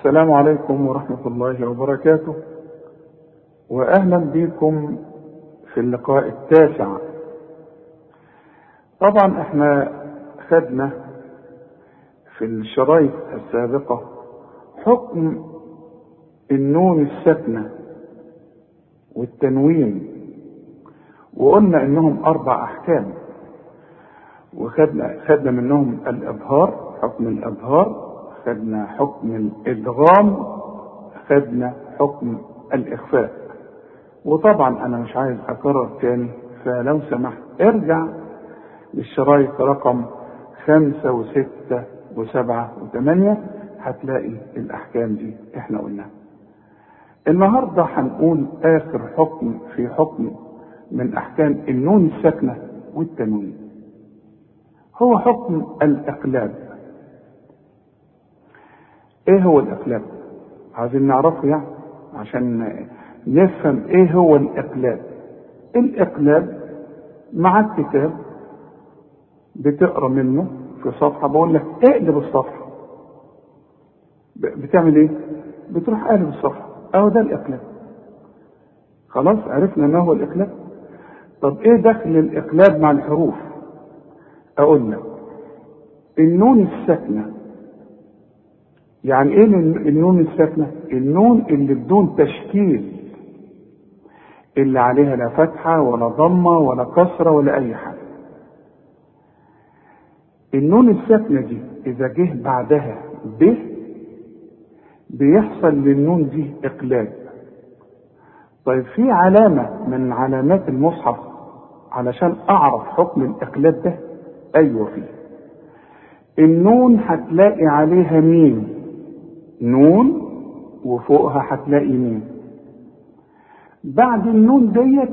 السلام عليكم ورحمة الله وبركاته، وأهلا بكم في اللقاء التاسع. طبعا احنا خدنا في الشرايط السابقة حكم النون الساكنة والتنوين، وقلنا انهم 4 احكام، وخدنا منهم الابهار، حكم الابهار، خدنا حكم الادغام، خدنا حكم الاخفاء. وطبعا انا مش عايز اكرر تاني، فلو سمحت ارجع للشرايط رقم 5 و6 و7 و8، هتلاقي الاحكام دي احنا قلناها. النهارده هنقول اخر حكم في حكم من احكام النون الساكنه والتنوين، هو حكم الاقلاب. ايه هو الاقلاب؟ عايزين نعرفه يعني عشان نفهم ايه هو الاقلاب. الاقلاب مع الكتاب بتقرا منه في صفحه، بقول لك اقلب الصفحه، بتعمل ايه؟ بتروح قالب الصفحه، اهو ده الاقلاب. خلاص عرفنا ما هو الاقلاب. طب ايه دخل الاقلاب مع الحروف؟ اقول لك النون الساكنه. يعني ايه النون الساكنه؟ النون اللي بدون تشكيل، اللي عليها لا فتحه ولا ضمه ولا كسره ولا اي حاجه. النون الساكنه دي اذا جه بعدها ب، بيحصل للنون دي اقلاب. طيب في علامه من علامات المصحف علشان اعرف حكم الاقلاب ده؟ ايوه، فيه النون هتلاقي عليها ميم، نون وفوقها هتلاقي ميم. بعد النون ديت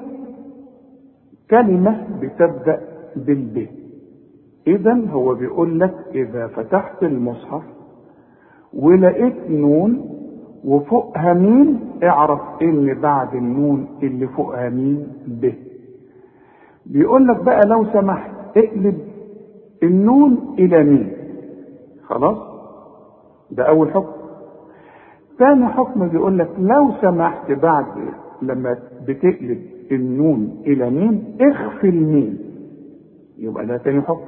كلمة بتبدأ بالب. اذا هو بيقول لك اذا فتحت المصحف ولقيت نون وفوقها ميم، اعرف ان بعد النون اللي فوقها ميم ب. بيقول لك بقى لو سمحت اقلب النون الى ميم. خلاص، ده اول حكم. ثاني حكم بيقول لك لو سمحت بعد لما بتقلب النون الى ميم اخفي الميم، يبقى ده ثاني حكم.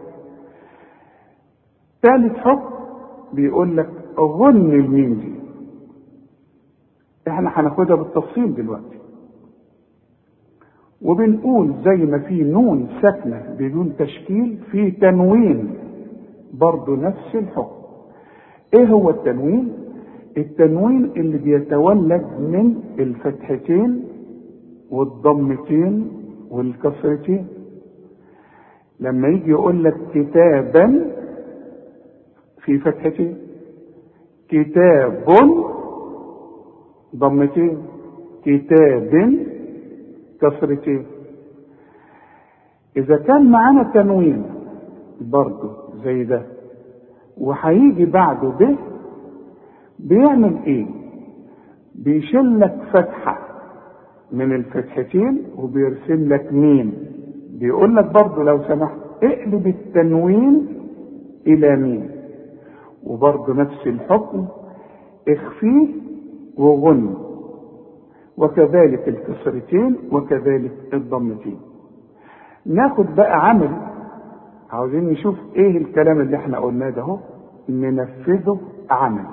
ثالث حكم بيقول لك غن الميم دي، احنا هناخدها بالتفصيل دلوقتي. وبنقول زي ما في نون ساكنه بدون تشكيل، في تنوين برضه نفس الحكم. ايه هو التنوين؟ التنوين اللي بيتولد من الفتحتين والضمتين والكسرتين. لما يجي يقول لك كتابا في فتحتين، كتاب ضمتين، كتاب كسرتين. اذا كان معانا تنوين برضه زي ده وهيجي بعده ب، بيعمل ايه؟ بيشيل لك فتحه من الفتحتين وبيرسم لك ميم. بيقول لك برضه لو سمحت اقلب التنوين الى ميم، وبرضه نفس الحكم، اخفيه وغن، وكذلك الكسرتين وكذلك الضمتين. ناخد بقى عمل، عاوزين نشوف ايه الكلام اللي احنا قلناه ده اهو ننفذه عمل.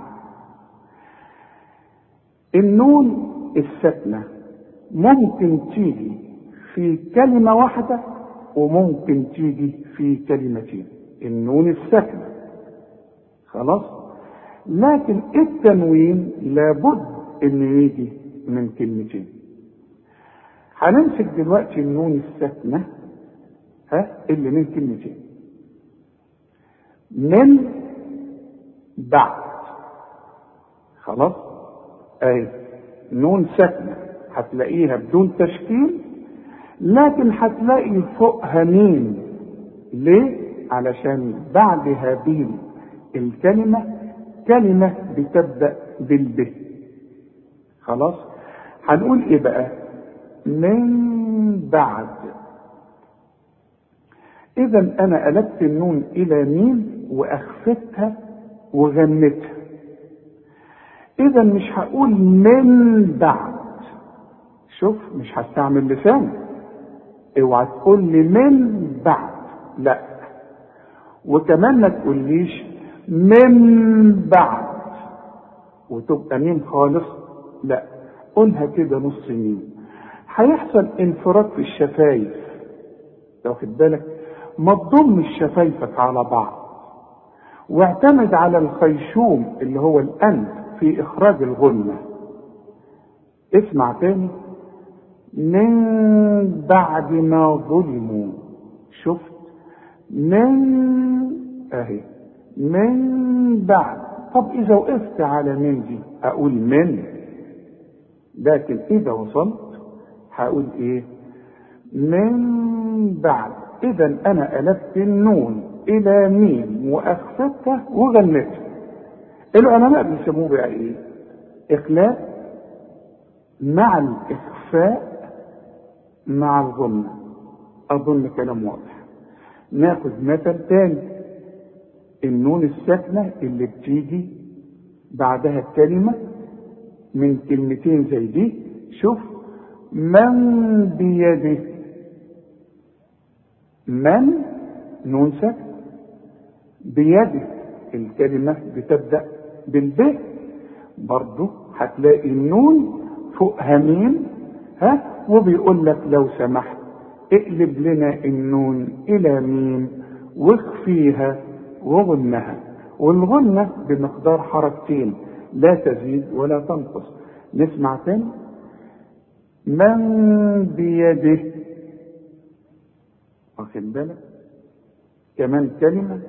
النون الساكنه ممكن تيجي في كلمه واحده وممكن تيجي في كلمتين، النون الساكنه. خلاص، لكن التنوين لابد انه يجي من كلمتين. هنمسك دلوقتي النون الساكنه اللي من كلمتين. من بعد، خلاص، اهي نون ساكنه هتلاقيها بدون تشكيل، لكن هتلاقي فوقها ميم. ليه؟ علشان بعد هذه الكلمه كلمه بتبدا بالب. خلاص، هنقول ايه بقى؟ من بعد. اذا انا قلبت النون الى ميم واخفتها وغنتها. اذا مش هقول من بعد. شوف، مش هستعمل لسان. اوعى تقول لي من بعد، لا. وكمان ما تقوليش من بعد وتبقى ميم خالص، لا. قولها كده نص ميم. هيحصل انفراد في الشفايف، لو خد بالك. ما تضمش شفايفك على بعض، واعتمد على الخيشوم اللي هو الأنف في إخراج الغنة. اسمع تاني. من بعد ما ظلموا. شفت؟ من اهي من بعد. طب إذا وقفت على من دي أقول من، لكن إذا وصلت هقول إيه؟ من بعد. إذا أنا قلبت النون إلى ميم وأخفتها وغنتها. العلماء بيسموه بقى إيه؟ إخلاء مع الإخفاء مع الغنة. أظن كلام واضح. ناخد مثل تاني. النون الساكنة اللي بتيجي بعدها الكلمة من كلمتين زي دي. شوف، من بيده. من نون ساكنة، بيده الكلمة بتبدأ بالب، برضو هتلاقي النون فوقها ميم، وبيقول لك لو سمحت اقلب لنا النون الى ميم واخفيها وغنها. والغنة بمقدار حركتين، لا تزيد ولا تنقص. نسمع تاني. من بيده. واخد بالك؟ كمان كلمة.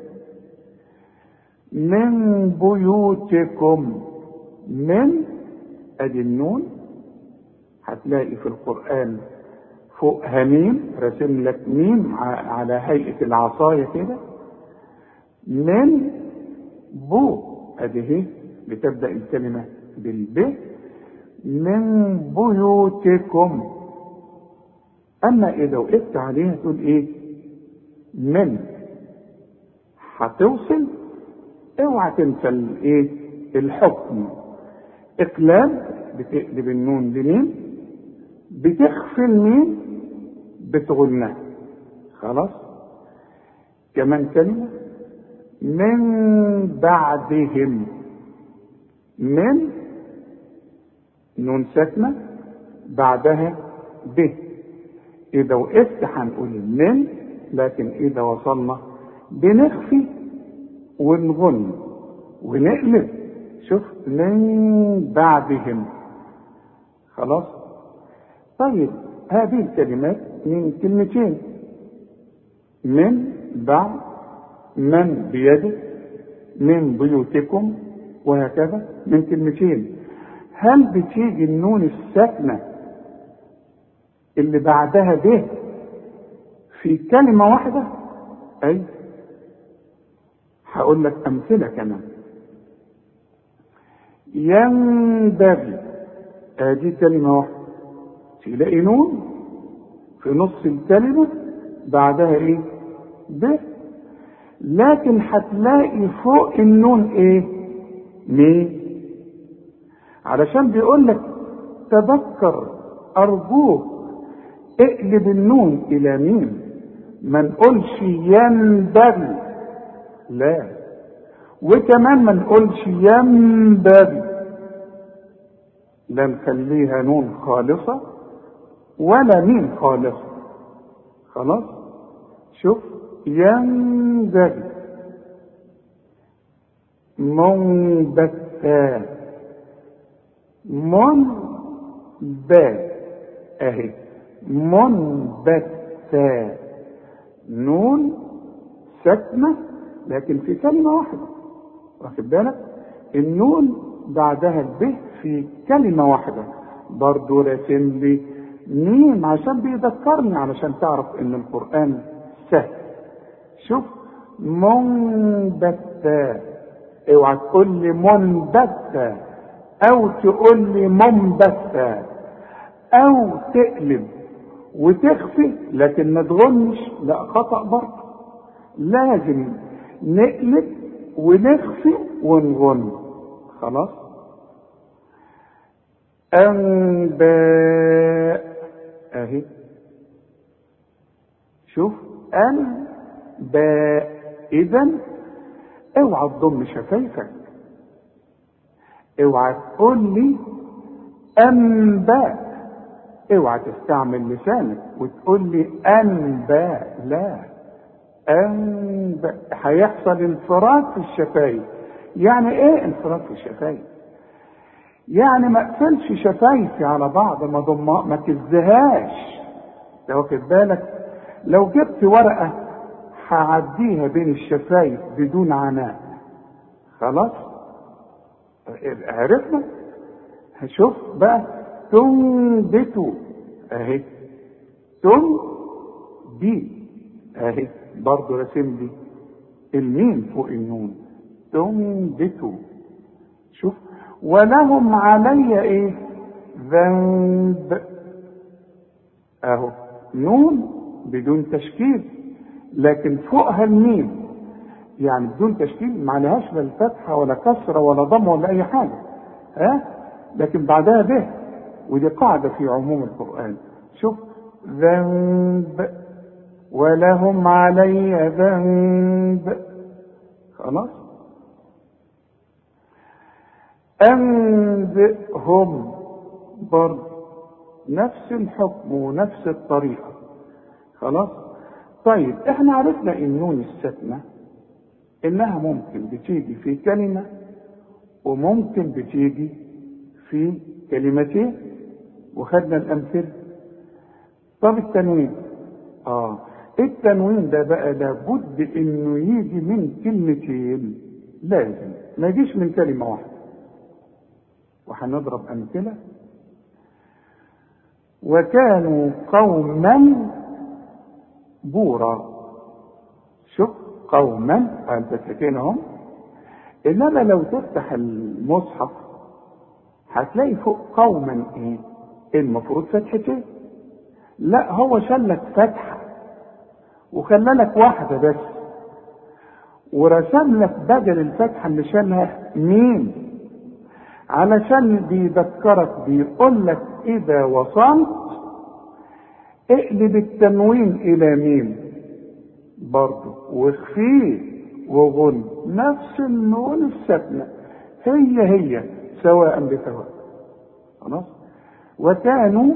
من بيوتكم. من ادي النون هتلاقي في القرآن فوقها ميم، رسم لك ميم على هيئة العصاية كده. من بو ادي هي بتبدأ الكلمة بالب. من بيوتكم. اما اذا وقفت عليها تقول ايه؟ من. هتوصل. اوعى تنسى الايه؟ الحكم. اقلاب، بتقلب النون لميم، بتخفي الميم، بتغنها. خلاص. كمان كلمة. من بعدهم. من نون ساكنة بعدها ب. إذا وقفت هنقول من، لكن إذا وصلنا بنخفي ونغن ونقلب. شوف، من بعدهم. خلاص. طيب، هذه الكلمات من كلمتين. من بعد، من بيده، من بيوتكم، وهكذا من كلمتين. هل بتيجي النون الساكنة اللي بعدها به في كلمة واحدة؟ أي. هقول لك أمثلة كمان. ينبغي، ادي كلمة واحدة، تلاقي نون في نص الكلمة بعدها ايه؟ ب. لكن هتلاقي فوق النون ايه؟ مي. علشان بيقول لك تذكر ارجوك اقلب النون الى ميم، ما نقولش ينبغي، لا. وكمان ما نقولش ينبغي، لا نخليها نون خالصة ولا ميم خالصة. خلاص. شوف، ينبغي. منبتا. منبا اهي. منبتا. نون ساكنة لكن في كلمة واحدة. واخد بالك؟ النون بعدها الب في كلمة واحدة. برضو راسم لي ميم عشان بيذكرني، علشان تعرف ان القرآن سهل. شوف، منبتا. اوعى تقول لي منبتا او تقول لي منبتا او تقلب وتخفي لكن ما تغنش، لا، خطأ برضه. لازم نقلب ونخفي ونغن. خلاص. أنباء اهي، شوف أنباء. إذا اوعى تضم شفايفك، اوعى تقول لي أنباء، اوعى تستعمل لسانك وتقول لي أنباء، لا، أنباء. هيحصل انفراد في الشفايف. يعني ايه انفراد في الشفايف؟ يعني ما اقفلش شفايفي على بعض، ما تزهاش. لو واخد بالك، لو جبت ورقة هعديها بين الشفايف بدون عناء، خلاص عرفنا. هشوف بقى تنبتوا اهي، دي اهي برضو رسم لي الميم فوق النون، تنبتوا. شوف، ولهم علي ايه؟ ذنب اهو، نون بدون تشكيل لكن فوقها الميم، يعني بدون تشكيل ما عليهاش لا الفتحه ولا كسره ولا ضم ولا اي حاجه، لكن بعدها به، ودي قاعده في عموم القران. شوف، ذنب، ولهم علي ذنب، خلاص. أنبئهم برضه نفس الحكم ونفس الطريقة، خلاص. طيب احنا عرفنا النون الساكنة انها ممكن بتيجي في كلمة وممكن بتيجي في كلمتين، وخدنا الامثله. طب التنوين، التنوين ده بقى لابد انه يجي من كلمتين، لازم ما يجيش من كلمة واحدة. وهنضرب امثلة. وكانوا قوما بورا. شوف، قوما الفتحتين اهم، انما لو تفتح المصحف هتلاقي فوق قوما ايه؟ المفروض فتحتين. لا، هو شلك فتحة وخلالك واحدة بس، ورسم لك بدل الفتحة اللي شالها ميم، علشان بيذكرك، بيقول لك اذا وصلت اقلب التنوين الى ميم برضه، واخفيه وغن، نفس النون الساكنة هي سواء بسواء، خلاص. وكانوا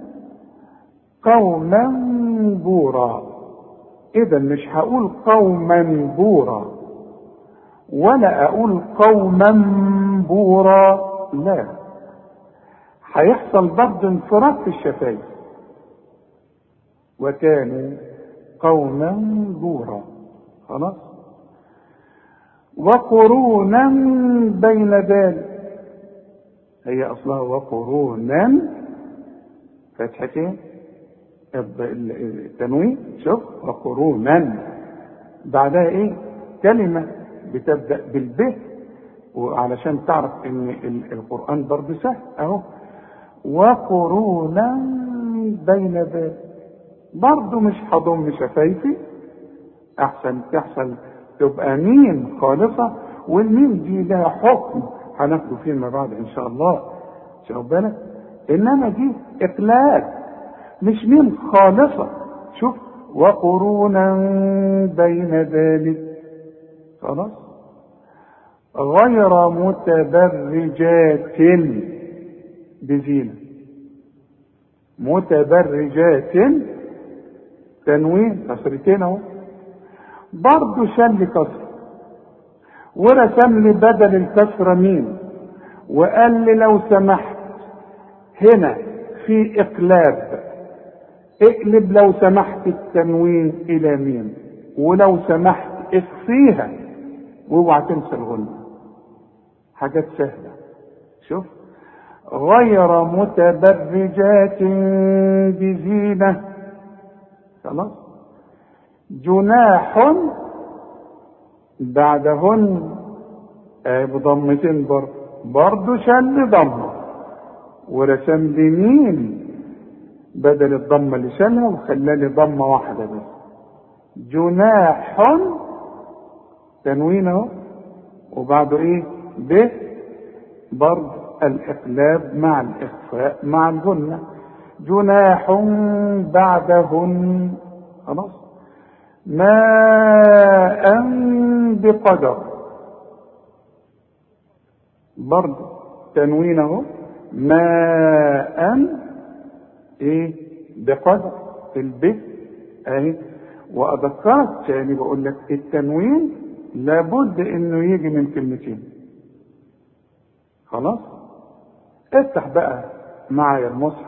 قوما بورا. اذا مش هقول قوما بورا ولا اقول قوما بورا، لا، هيحصل برضه انفراد في الشفايف. وكانوا قوما بورا، خلاص. وقرونا بين ذلك، هي اصلها وقرونا فتحتين التنوين. شوف، وقرونا بعدها ايه؟ كلمة بتبدأ بالب، وعلشان تعرف ان القرآن برضه سهل اهو. وقرونا بين ذلك، برضه مش هضم شفايفي، احسن تحصل تبقى ميم خالصة، والميم دي لها حكم هناخده فيما بعد ان شاء الله، شوف بالك. انما دي اقلال، مش ميم خالصة. شوف، وقرونا بين ذلك، خلاص. غير متبرجات بزينة، متبرجات تنوين كسرتين اهو، برضه شل كسر، ورسم لي بدل الكسرة ميم، وقال لي لو سمحت هنا في اقلاب، اقلب لو سمحت التنوين الى ميم، ولو سمحت اخفيها واوعى تنسى الغنة. حاجات سهلة. شوف، غير متبرجات بزينة، خلاص. جناح بعدهن بضمتين برضه شل ضمة، ورسم لي ميم بدل الضمة اللي شالها وخلاني ضمة واحدة بس. جناح تنوين اهو، وبعده ايه؟ ب برضه الإقلاب مع الإخفاء مع الجنة. جناح بعدهن، خلاص. ماء بقدر، برضه تنوينه ماء ايه بقدر البيت اهي. واذكرك تاني بقول لك التنوين لابد انه يجي من كلمتين. خلاص، افتح بقى معايا المصحف.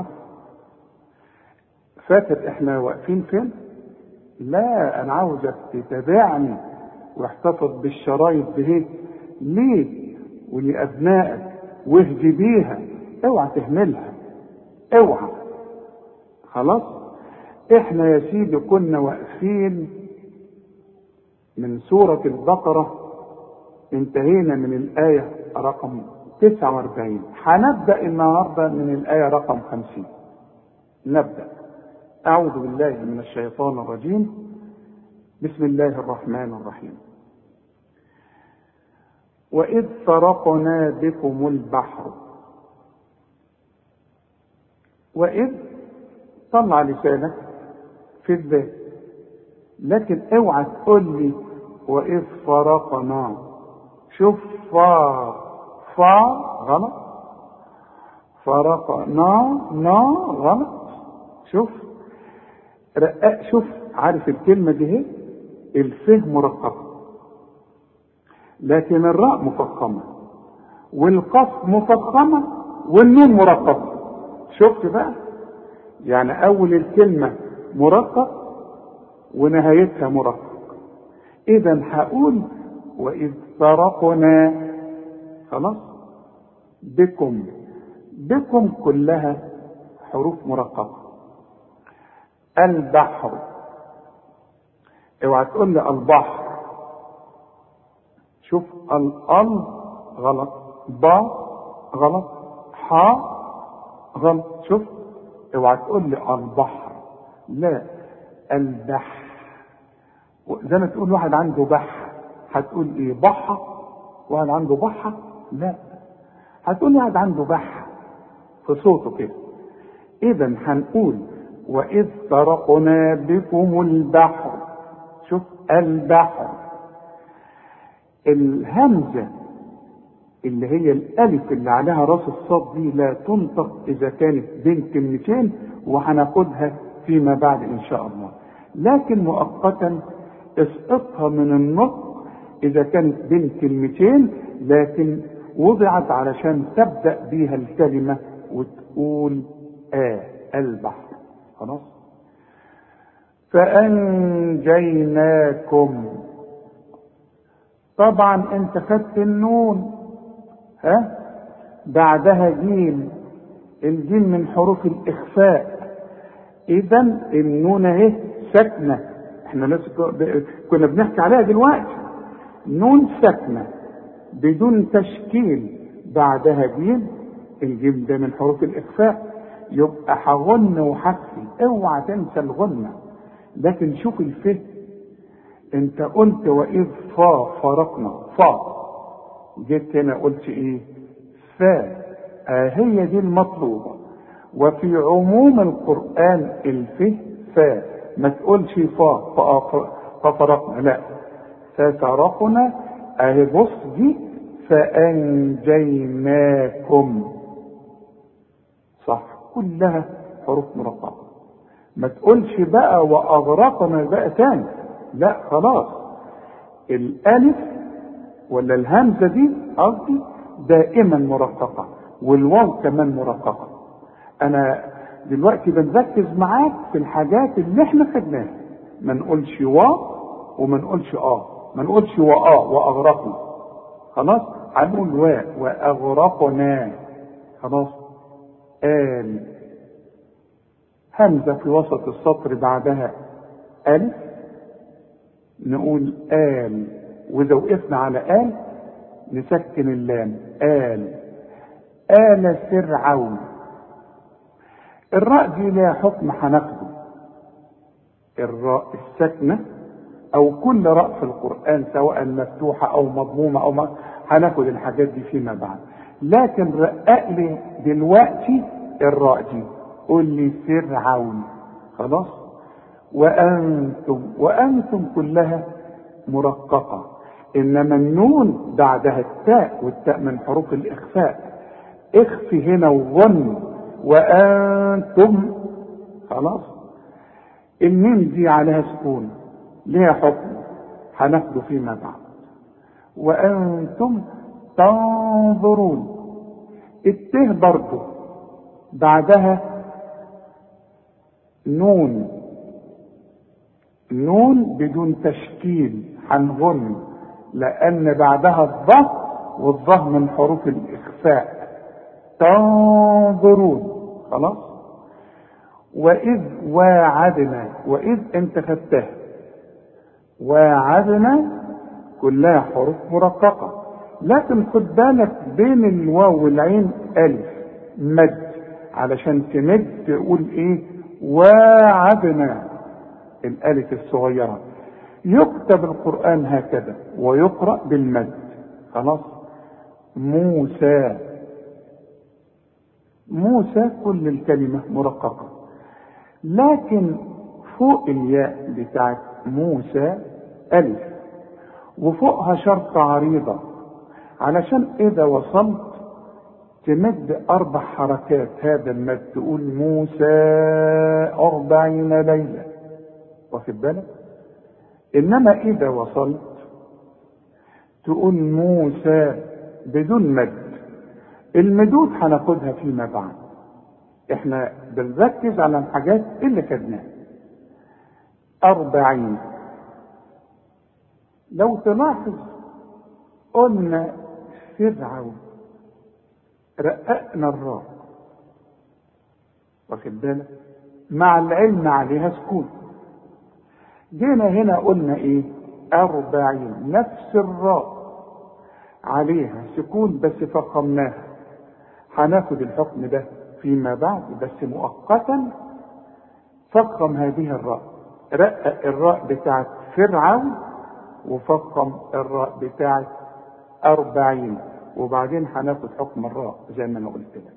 فاكر احنا واقفين فين؟ لا، انا عاوزك تتابعني واحتفظ بالشرايط دي ليه ولابنائك واهدي بيها، اوعى تهملها، اوعى. خلاص، احنا يا سيدي كنا واقفين من سورة البقرة، انتهينا من الآية رقم 49، هنبدأ النهاردة من الآية رقم 50. نبدأ. أعوذ بالله من الشيطان الرجيم. بسم الله الرحمن الرحيم. وإذ فرقنا بكم البحر. وإذ طلع لسانك في الذات، لكن اوعى تقول لي وإذ فرقنا. شوف فا غلط، فرقنا غلط. شوف رقاق، شوف عارف الكلمة دي هي الفه مرققة، لكن الراء مفخمة والقاف مفخمة والنون مرققة. شفت بقى؟ يعني أول الكلمة مرقق ونهايتها مرقق. إذا هقول وإذ فرقنا، خلاص، بكم كلها حروف مرققة. البحر، اوعى تقول لي البحر. شوف ال غلط، با غلط، حا غلط. شوف، اوعى تقول لي البحر، لا، البحر. زي ما تقول واحد عنده بحر، هتقول ايه؟ بحة. واحد عنده بحة؟ لا، هتقول واحد عنده بحة في صوته كده. اذا هنقول وإذ فرقنا بكم البحر. شوف البحر، الهمزة اللي هي الألف اللي عليها راس الصاد دي لا تنطق إذا كانت بين كلمتين، وهناخدها فيما بعد إن شاء الله. لكن مؤقتا اسقطها من النطق إذا كانت بين كلمتين، لكن وضعت علشان تبدأ بيها الكلمة وتقول البحر. خلاص. فأنجيناكم، طبعا انت خدت النون بعدها جيم، الجيم من حروف الإخفاء. إذا النون اهي ساكنة، احنا لسه كنا بنحكي عليها دلوقتي. نون ساكنة بدون تشكيل، بعدها جيم، الجيم ده من حروف الإخفاء، يبقى هغن وحكي، اوعى تنسى الغنة. لكن شوف الفه، انت قلت وإذ فرقنا، جيت هنا قلت ايه؟ فا. هي دي المطلوبة. وفي عموم القرآن الفه فا، ما تقولش ففرقنا، لا، ففرقنا. اهي بص دي فأنجيناكم، صح، كلها حروف مرققة. ما تقولش بقى وأغرقنا بقى تاني، لا، خلاص. الألف ولا الهمزة دي قصدي دائما مرققة، والواو كمان مرققة. أنا دلوقتي بنركز معاك في الحاجات اللي احنا خدناها. ما نقولش وما نقولش ما نقولش وأغرقنا. خلاص، هنقول وأغرقنا. خلاص. همزة في وسط السطر بعدها ألف، نقول وإذا وقفنا على نسكن اللام. آل فرعون. الراء دي لها حكم هناخده، الراء الساكنة أو كل راء في القرآن سواء مفتوحة أو مضمومة هناخد الحاجات دي فيما بعد. لكن رقق لي دلوقتي الراء دي، قول لي فرعون. خلاص. وأنتم كلها مرققة، إنما النون بعدها التاء، والتاء من حروف الإخفاء. اخفي هنا وظن وأنتم. خلاص. الميم دي عليها سكون، ليها حكم هناخده فيما بعد. وأنتم تنظرون. الته برضه بعدها نون بدون تشكيل، هنغن لأن بعدها الظه، والظه من حروف الإخفاء. تنظرون. خلاص. وإذ واعدنا، وإذ انت خدتها، واعدنا كلها حروف مرققة، لكن خد بالك بين الواو والعين ألف مد، علشان تمد تقول ايه؟ واعدنا، الألف الصغيرة. يكتب القرآن هكذا ويقرأ بالمد. خلاص. موسى كل الكلمة مرققة، لكن فوق الياء بتاعت موسى ألف، وفوقها شرطة عريضة، علشان إذا وصلت تمد 4 حركات هذا المد، تقول موسى 40 ليلة، واخد بالك؟ إنما إذا وصلت تقول موسى بدون مد. المدود هناخدها فيما بعد، احنا بنركز على الحاجات اللي خدناها. 40. لو تلاحظ قلنا فرعون، رققنا الراء، واخد بالك؟ مع العلم عليها سكون. جينا هنا قلنا ايه؟ 40، نفس الراء عليها سكون بس فخمناها. هناخد الحكم ده فيما بعد، بس مؤقتا فخم هذه الراء. رقق الراء بتاعت فرعون وفخم الراء بتاعت 40، وبعدين هناخد حكم الراء زي ما انا قلت لك.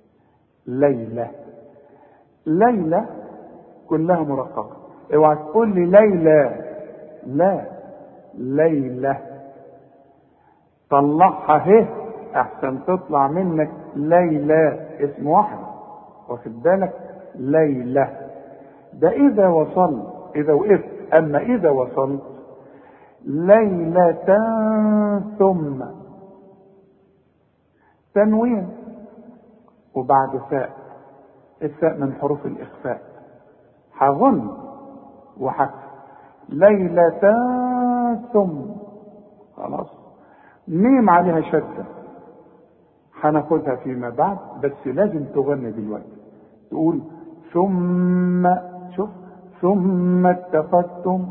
ليلة كلها مرققة. اوعى تقول لي ليلى، لا، ليلة. طلعها اهي احسن تطلع منك ليلى اسم واحد، واخد بالك؟ ليلة ده اذا وصلت، اذا وقفت. اما اذا وصلت ليلة ثم تنوين وبعد فاء، الفاء من حروف الاخفاء، هظن وحكف. ليلة ثم. خلاص. ميم عليها شدة، هناخدها فيما بعد، بس لازم تغني دلوقتي، تقول ثم. شوف، ثم اتخذتم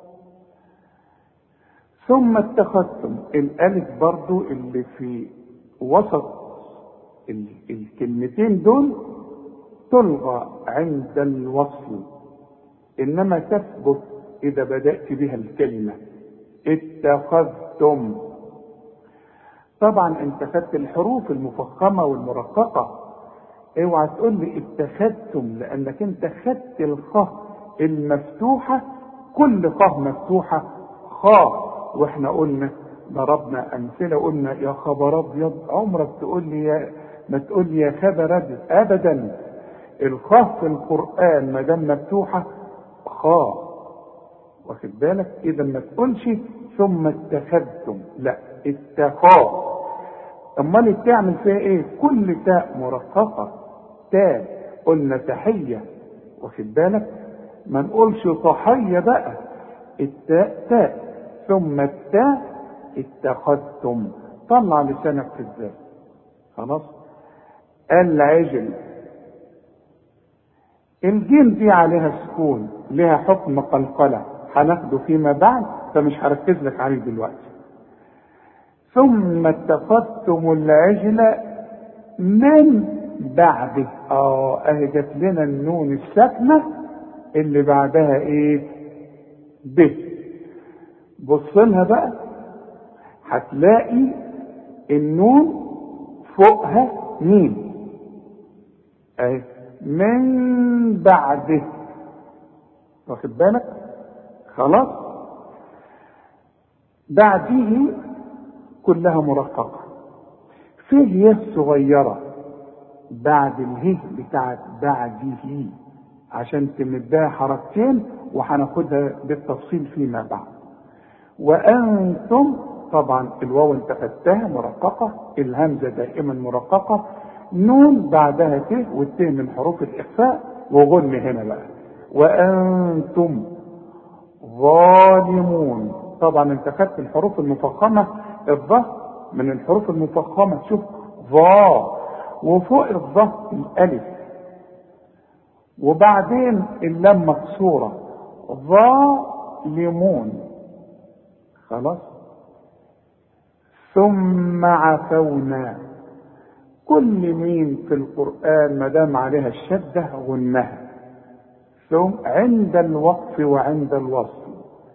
الالف برضو اللي في وسط الكلمتين دول تلغى عند الوصل، انما تثبت اذا بدأت بها الكلمة. اتخذتم. طبعا انت خدت الحروف المفخمة والمرققة، اوعى تقول لي اتخذتم، لانك انت خدت الخاء المفتوحة، كل خاء مفتوحة خاء. واحنا قلنا ضربنا امثله، قلنا يا خبر ابيض، عمرك تقول لي ما تقول لي يا خبر ابيض ابدا. الخاء في القران ما دام مفتوحه خاء، واخد بالك؟ اذا ما تقولش ثم اتخذتم، لا، اتخاذ. امال تعمل فيها ايه؟ كل تاء مرققه تاء. قلنا تحيه، واخد بالك؟ ما نقولش صحيه بقى، التاء تاء ثم التاء اتخذتم. طلع لسانك في الذات. خلاص. العجل، الجيم دي عليها سكون، لها حكم قلقلة، هناخده فيما بعد، فمش هركز لك عليه دلوقتي. ثم اتخذتم العجل من بعده. اهي جت لنا النون الساكنة اللي بعدها ايه؟ به. بص لها بقى، هتلاقي النون فوقها مين اهي من بعده، واخد بالك؟ خلاص. بعده كلها مرققة. فيه يه صغيرة بعد اله بتاعت بعده عشان تمدها حركتين، وهناخدها بالتفصيل فيما بعد. وانتم طبعا الواو انت خدتها مرققة، الهمزة دائما مرققة، نون بعدها ت، والت من حروف الاخفاء، وغن هنا بقى وانتم ظالمون. طبعا انت خدت الحروف المفخمة، الظا من الحروف المفخمة، شوف ظا، وفوق الظا الالف، وبعدين اللام مكسورة ظالمون. خلاص. ثم عفونا. كل مين في القرآن ما دام عليها الشدة غنها، ثم عند الوقف وعند الوصل.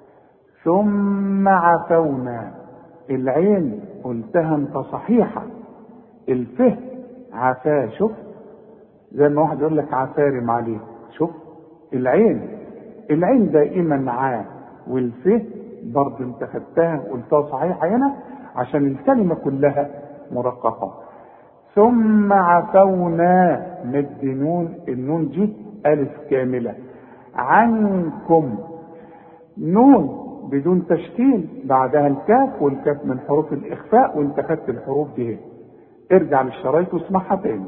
ثم عفونا، العين قلتها انت صحيحة، الفه عفا، شوف زي ما واحد يقول لك عفارم عليه، شوف العين دائما عا، والفه برضه انت خدتها وقلتها صحيحة هنا عشان الكلمة كلها مرققة. ثم عفونا، مد نون، النون دي ألف كاملة. عنكم، نون بدون تشكيل بعدها الكاف، والكاف من حروف الإخفاء، وانت خدت الحروف دي. ارجع للشرايط واسمعها تاني.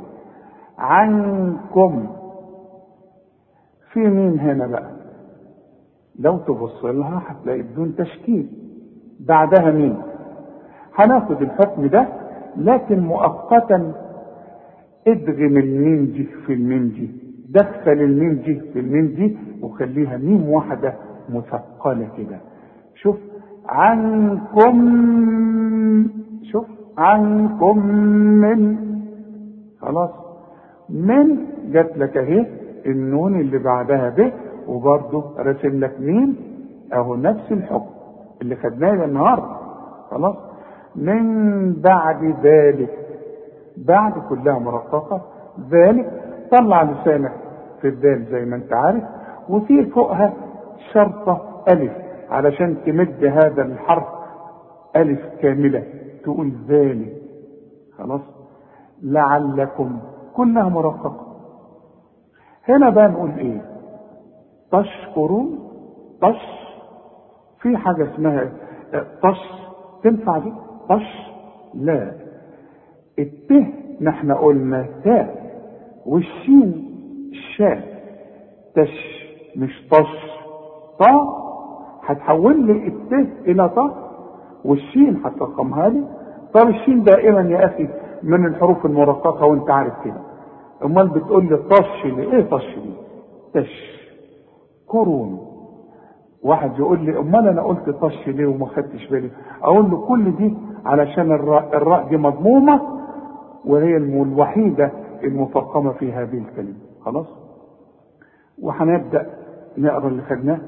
عنكم. في مين هنا بقى؟ لو تبص لها هتلاقي بدون تشكيل بعدها مين. هناخد الحكم ده لكن مؤقتا ادغم الميم دي في الميم دي، دخل الميم دي في الميم دي وخليها ميم واحدة مثقلة كده. شوف عنكم، شوف عنكم من، خلاص. من جات لك اهي النون اللي بعدها ب، وبرضه رسم لك مين اهو، نفس الحكم اللي خدناه النهارده. خلاص. من بعد ذلك، بعد كلها مرققة، ذلك طلع لسانك في الذال زي ما انت عارف، وفي فوقها شرطة ألف علشان تمد هذا الحرف ألف كاملة، تقول ذلك. خلاص. لعلكم كلها مرققة. هنا بقى نقول ايه؟ تشكرون. في حاجة اسمها تنفع دي؟ لا، الته نحن قلنا تاء، والشين شاء، مش طا. هتحول لي الته الى طا، والشين هترقمها لي. طب الشين دائما يا اخي من الحروف المرققه وانت عارف كده، امال بتقول لي ليه؟ ايه دي؟ كرون. واحد يقول لي امال انا قلت ليه وما خدتش بالي؟ اقول له كل دي علشان الراء دي مضمومه، وهي الوحيده المفخمه في هذه الكلمه. خلاص. وهنبدا نقرا اللي خدناه.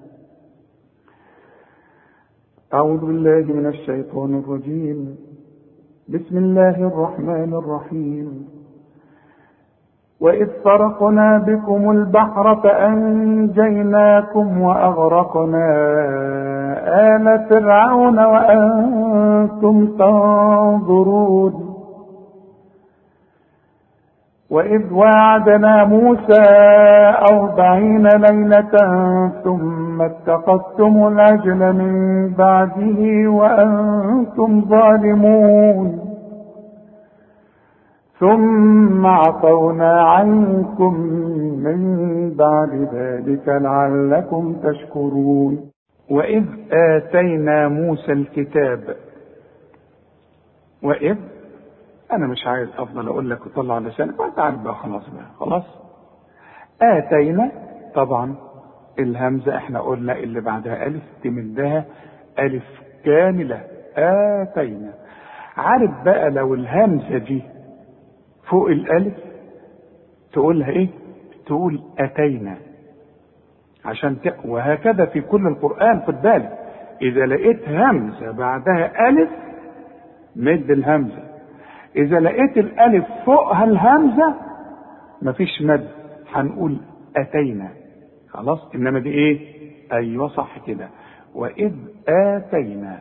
اعوذ بالله من الشيطان الرجيم. بسم الله الرحمن الرحيم. وإذ فرقنا بكم البحر فأنجيناكم وأغرقنا آل فرعون وأنتم تنظرون. وإذ وعدنا موسى 40 ليلة ثم اتخذتم العجل من بعده وأنتم ظالمون ثم عفونا عنكم من بعد ذلك لعلكم تشكرون. وإذ آتينا موسى الكتاب. وإذ أنا مش عايز أفضل أقول لك وطلع لسانك وأنت عارف بقى. خلاص. آتينا طبعا الهمزة احنا قلنا اللي بعدها ألف تمدها ألف كاملة. آتينا. عارف بقى لو الهمزة دي فوق الألف تقولها إيه؟ تقول أتينا عشان وهكذا في كل القرآن. خد بالك إذا لقيت همزة بعدها ألف مد الهمزة، اذا لقيت الالف فوقها الهمزة مفيش مد، هنقول اتينا خلاص. انما دي ايه؟ ايوه صح كده. واذ اتينا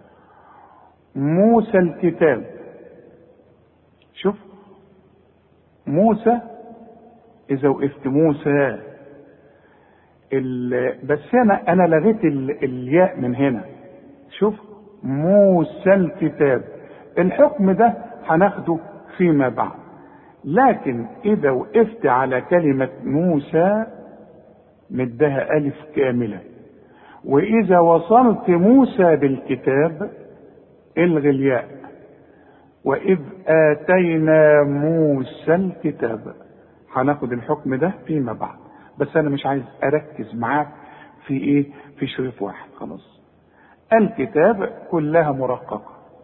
موسى الكتاب. شوف موسى، اذا وقفت موسى بس انا لغيت الياء من هنا. شوف موسى الكتاب، الحكم ده هناخده فيما بعد. لكن اذا وقفت على كلمة موسى مدها الف كاملة، واذا وصلت موسى بالكتاب الغي الياء. واذ اتينا موسى الكتاب، هناخد الحكم ده فيما بعد، بس انا مش عايز اركز معاك في ايه، في شريط واحد خلاص. الكتاب كلها مرققة.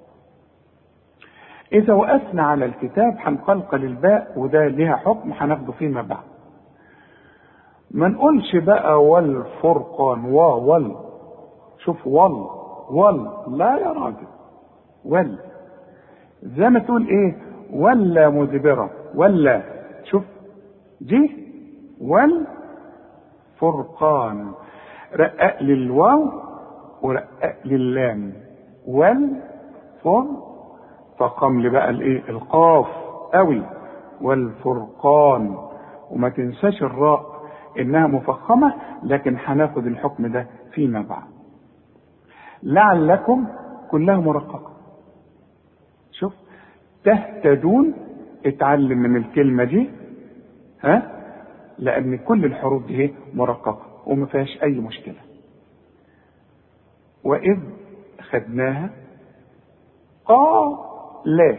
اذا وقفنا على الكتاب هنقلقل الباء، وده ليها حكم هناخده فيما بعد. ما نقولش بقى والفرقان وال. شوف وال لا يا راجل، وال زي ما تقول ايه، ولا مدبرة ولا. شوف دي والفرقان، رقق للواو ورقق لللام. فقم لي بقى الايه، القاف قوي، والفرقان. وما تنساش الراء انها مفخمة، لكن هناخد الحكم ده فيما بعد. لعلكم كلها مرققة. شوف تهتدون، اتعلم من الكلمة دي لان كل الحروف دي مرققة وما فيهاش اي مشكلة. واذ خدناها لا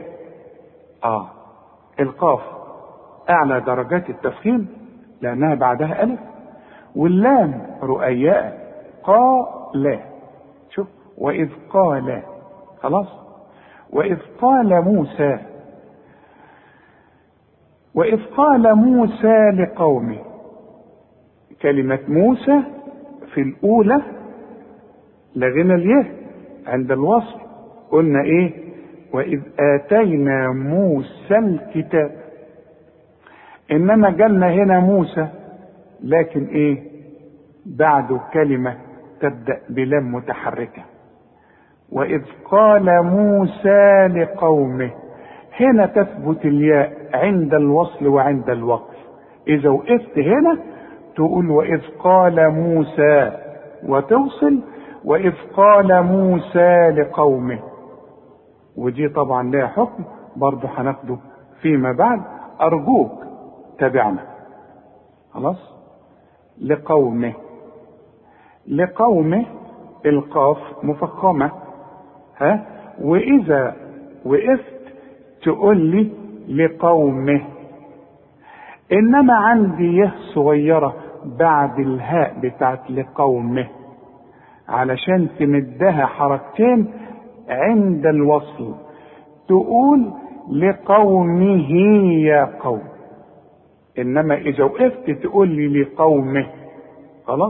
القاف اعلى درجات التفخيم لانها بعدها الف، واللام رؤياء لا. شوف واذ قال خلاص. واذ قال موسى لقومه، كلمة موسى في الاولى لغينا الياء عند الوصل، قلنا ايه، واذ اتينا موسى الكتاب. انما جالنا هنا موسى لكن ايه بعده كلمة تبدأ بلام متحركة. واذ قال موسى لقومه، هنا تثبت الياء عند الوصل وعند الوقف. اذا وقفت هنا تقول واذ قال موسى وتوصل، واذ قال موسى لقومه. ودي طبعا لها حكم برضه هناخده فيما بعد، ارجوك تابعنا خلاص. لقومه القاف مفخمة واذا وقفت تقول لي لقومه. انما عندي يه صغيرة بعد الهاء بتاعت لقومه، علشان تمدها حركتين عند الوصل، تقول لقومه يا قوم. انما اذا وقفت تقول لي لقومه خلاص.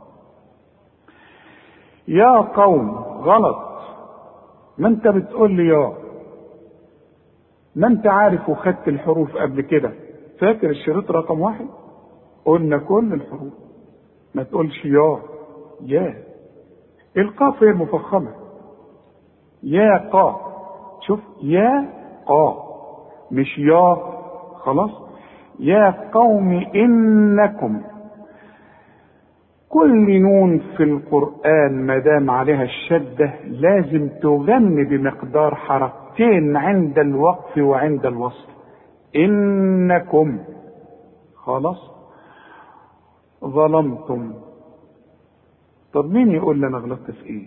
يا قوم غلط، ما انت بتقول لي يا، ما انت عارف وخدت الحروف قبل كده. فاكر الشريط رقم 1 قلنا كل الحروف، ما تقولش يا. القاف هي مفخمة، يا قا. شوف يا قا مش يا خلاص. يا قوم انكم، كل نون في القرآن ما دام عليها الشدة لازم تغني بمقدار حركتين عند الوقف وعند الوصل. انكم خلاص. ظلمتم. طب مين يقول لي انا غلطت في ايه؟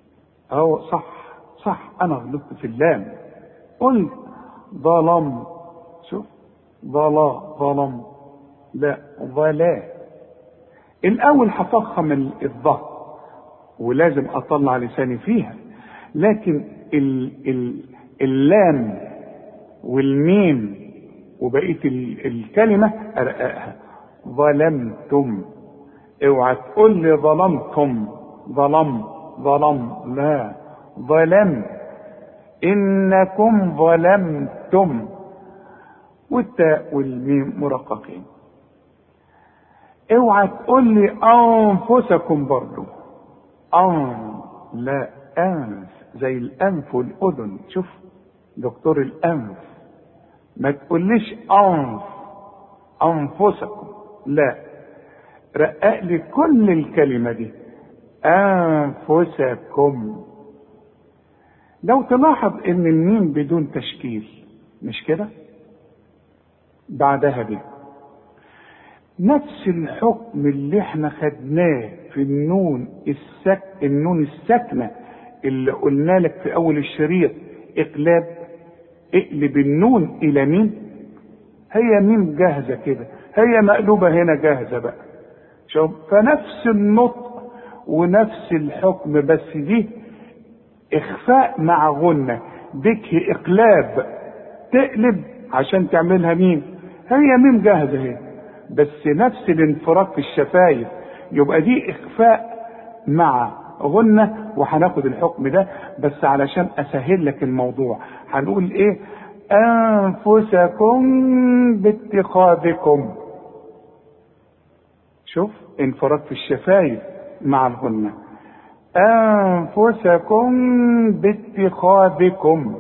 صح انا غلطت في اللام، قلت ظلم. شوف ظلم لا ظلا. الاول هفخم الظهر ولازم اطلع لساني فيها، لكن اللام والميم وبقيه الكلمه ارققها. ظلمتم. اوعى تقول لي ظلمتم، ظلم لا ظلم. انكم ظلمتم، والتاء والميم مرققين. اوعى تقول لي انفسكم برضو، لا، انف زي الانف والاذن. شوف دكتور الانف، ما تقوليش انفسكم، لا، رقق لي كل الكلمة دي، انفسكم. لو تلاحظ ان الميم بدون تشكيل، مش كده؟ بعدها دي نفس الحكم اللي احنا خدناه في النون الساكنة اللي قلنا لك في اول الشريط، اقلاب، اقلب النون الى ميم. هي ميم جاهزة كده، هي مقلوبة هنا جاهزة بقى. شوف، فنفس النطق ونفس الحكم، بس دي اخفاء مع غنة، ديك اقلاب، تقلب عشان تعملها ميم. هي ميم جاهزة هي، بس نفس الانفراج في الشفايف، يبقى دي اخفاء مع غنة، وهناخد الحكم ده بس علشان اسهل لك الموضوع. هنقول ايه؟ انفسكم باتخاذكم. شوف، انفراج في الشفايف مع الغنة، انفسكم باتخاذكم.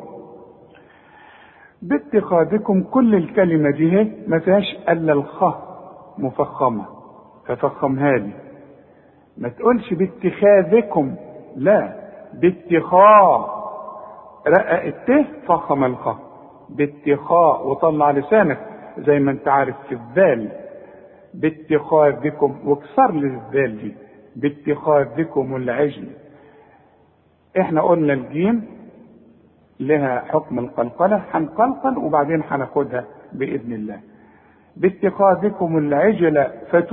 باتخاذكم كل الكلمة دي ما فيهاش الا الخاء مفخمة، ففخمها لي. ما تقولش باتخاذكم، لا، باتخاء، رقق الت فخم الخاء، باتخاء، وطلع لسانك زي ما انت عارف في الذال، باتخاذكم، واكسر لي الذال دي، باتخاذكم العجل. احنا قلنا الجيم لها حكم القلقلة، هنقلقل وبعدين هناخدها بإذن الله. باتخاذكم العجل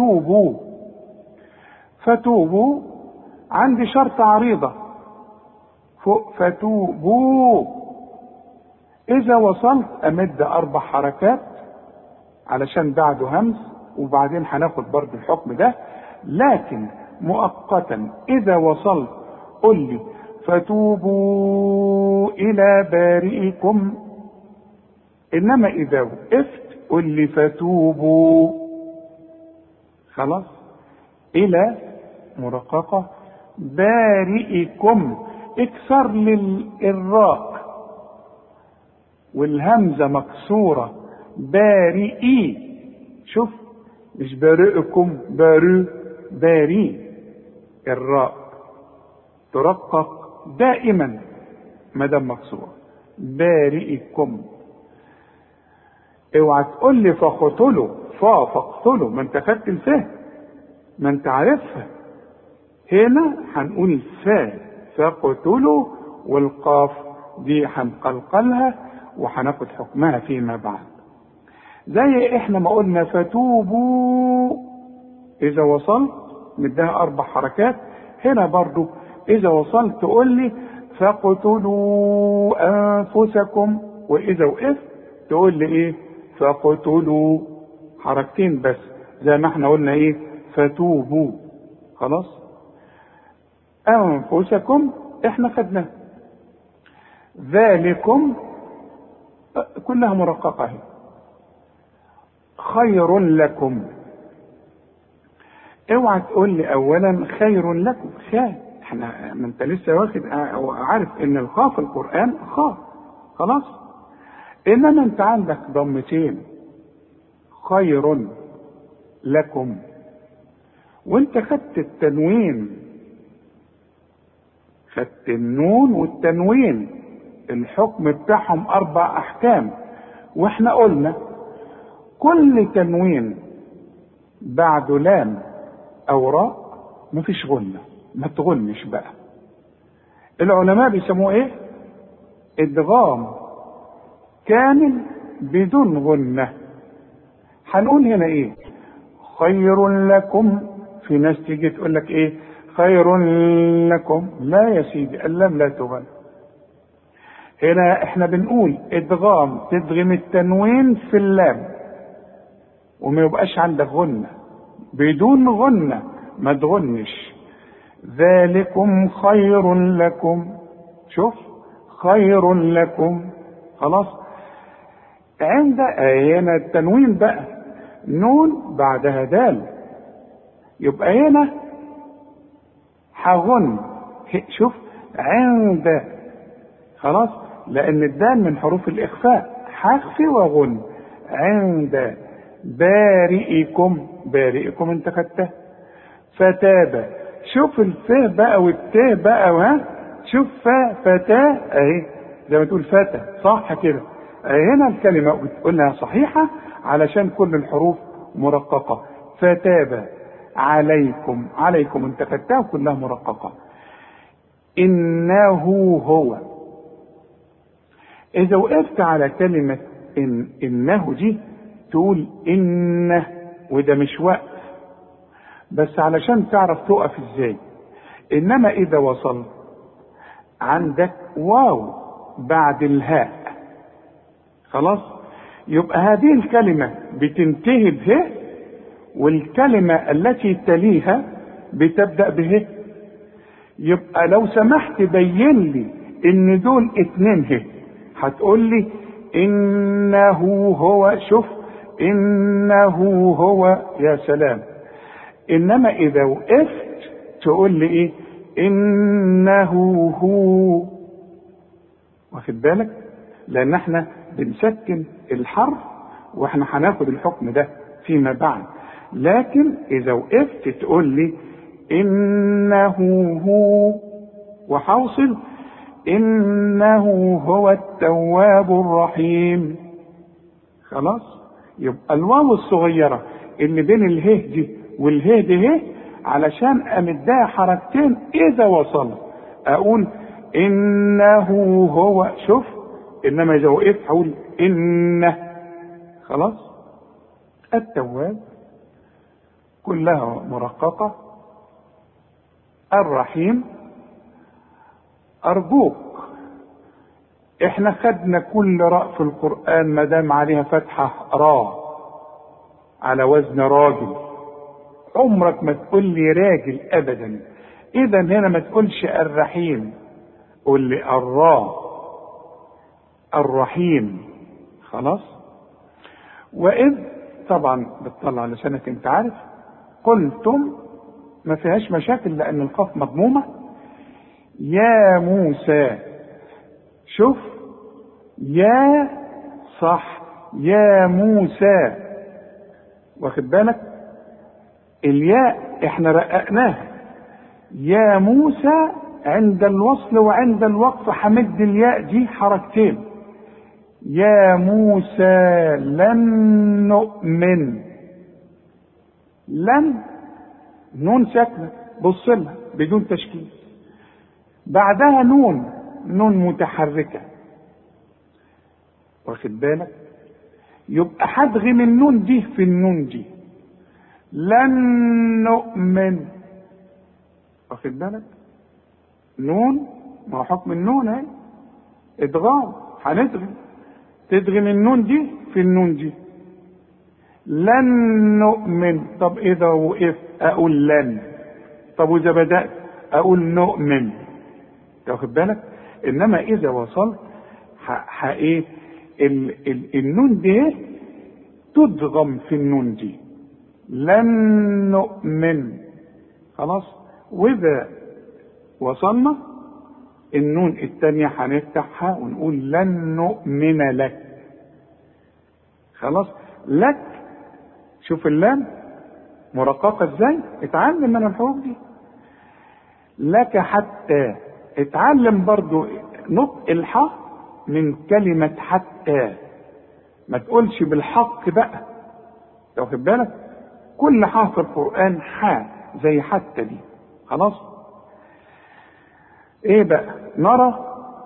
فتوبوا عندي شرط عريضة فوق، فتوبوا. إذا وصلت أمد 4 حركات علشان بعده همز، وبعدين هناخد برضه الحكم ده، لكن مؤقتا إذا وصلت قل لي فتوبوا إلى بارئكم، إنما إذا وقفت قل لي فتوبوا. خلاص؟ إلى مرققة بارئكم، اكسر للراء والهمزة مكسورة، بارئي. شوف، مش بارئكم، باري، الراء ترقق دائما ما دام مكسورة، بارئكم. اوعى تقول لي فاقتلوا، فاقتلوا، ما انت خدت الفهم، ما انت عارفها. هنا هنقول فاقتلوا، والقاف دي هنقلقلها وهناخد حكمها فيما بعد. زي احنا ما قلنا فتوبوا اذا وصلت مديها 4 حركات، هنا برضو اذا وصلت تقول لي فاقتلوا انفسكم، واذا وقفت تقول لي ايه؟ فاقتلوا، حركتين بس، زي ما احنا قلنا ايه؟ فتوبوا. خلاص؟ انفسكم احنا خدناها. ذلكم كلها مرققة هي. خير لكم، اوعى تقول لي اولا خير لكم، احنا ما انت لسه واخد عارف ان الخاء في القرآن خاء، خلاص؟ انما انت عندك ضمتين، خير لكم، وانت خدت التنوين، خدت النون والتنوين، الحكم بتاعهم 4 احكام. واحنا قلنا كل تنوين بعده لام او راء مفيش غنة، ما تغنش بقى. العلماء بيسموه ايه؟ ادغام كامل بدون غنة. هنقول هنا ايه؟ خير لكم. في ناس تيجي تقول لك ايه؟ خير لكم. لا يا سيدي، اللام لا تغن. هنا احنا بنقول ادغام، تدغم التنوين في اللام وما يبقاش عندك غنة، بدون غنة ما تغنش. ذلكم خير لكم. شوف، خير لكم. خلاص. عند هنا التنوين بقى نون بعدها دال، يبقى هنا هغن. شوف عند، خلاص، لان الدال من حروف الاخفاء، هخفي واغن. عند بارئكم، بارئكم انت خدتها. فتاب، شوف الفاء بقى والتاء بقى، ها شوف فاء فتاة اهي زي ما تقول فتى، صح كده. هنا الكلمة بتقولها صحيحة علشان كل الحروف مرققة. فتاب عليكم، عليكم انت خدتها كلها مرققة. انه هو، اذا وقفت على كلمة انه دي تقول انه، وده مش وقف بس علشان تعرف تقف ازاي. انما اذا وصلت عندك واو بعد الهاء، خلاص، يبقى هذه الكلمة بتنتهي به، والكلمة التي تليها بتبدأ به. يبقى لو سمحت بين لي ان دول اتنين هي، هتقول لي انه هو. شوف انه هو، يا سلام. انما اذا وقفت تقول لي ايه؟ انه هو. واخد بالك؟ لان احنا بنسكن الحرف واحنا هناخد الحكم ده فيما بعد. لكن اذا وقفت تقول لي انه هو، وحوصل انه هو التواب الرحيم. خلاص. يبقى الواو الصغيرة اللي بين اله دي واله دي هي علشان امدها حركتين. اذا وصل اقول انه هو، شوف. انما اذا وقفت اقول انه. خلاص. التواب كلها مرققة. الرحيم ارجوك، احنا خدنا كل راء في القرآن ما دام عليها فتحة راء على وزن راجل. عمرك ما تقول لي راجل ابدا. اذا هنا ما تقولش الرحيم، قول لي الراء الرحيم. خلاص. واذ طبعا بتطلع لسانك انت عارف. قلتم ما فيهاش مشاكل لان القاف مضمومة. يا موسى، شوف يا صح، يا موسى. واخد بالك؟ الياء احنا رققناها. يا موسى عند الوصل وعند الوقف حمد الياء دي حركتين. يا موسى لن نؤمن. لن نون ساكنة، بص لها بدون تشكيل. بعدها نون، نون متحركة. واخد بالك؟ يبقى هدغم النون دي في النون دي. لن نؤمن. واخد بالك؟ نون، ما هو حكم النون اهي ادغام، هندغم. تدغم النون دي في النون دي. لن نؤمن. طب اذا وقفت اقول لن. طب واذا بدأت اقول نؤمن. واخد بالك؟ انما اذا وصلت ايه النون دي تدغم في النون دي. لن نؤمن. خلاص. واذا وصلنا النون الثانية هنفتحها ونقول لن نؤمن لك. خلاص. لك، شوف اللام مرققة ازاي. اتعلم من الحروف دي. لك حتى. اتعلم برضو نطق الحاء من كلمة حتى. ما تقولش بالحق بقى. واخد بالك؟ كل حاء في القرآن حاء زي حتى دي. خلاص. ايه بقى؟ نرى.